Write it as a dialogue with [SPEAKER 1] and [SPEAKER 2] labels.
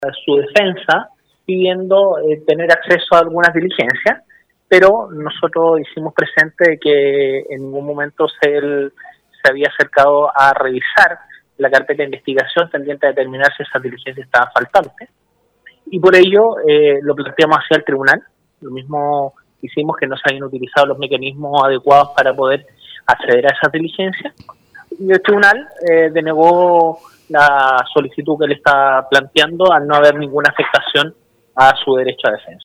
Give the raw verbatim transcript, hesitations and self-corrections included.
[SPEAKER 1] su defensa pidiendo eh, tener acceso a algunas diligencias, pero nosotros hicimos presente que en ningún momento se, él, se había acercado a revisar la carpeta de investigación tendiente a determinar si esas diligencias estaban faltantes, y por ello eh, lo planteamos hacia el tribunal. Lo mismo hicimos, que no se habían utilizado los mecanismos adecuados para poder acceder a esas diligencias, y el tribunal eh, denegó la solicitud que él está planteando al no haber ninguna afectación a su derecho a defensa.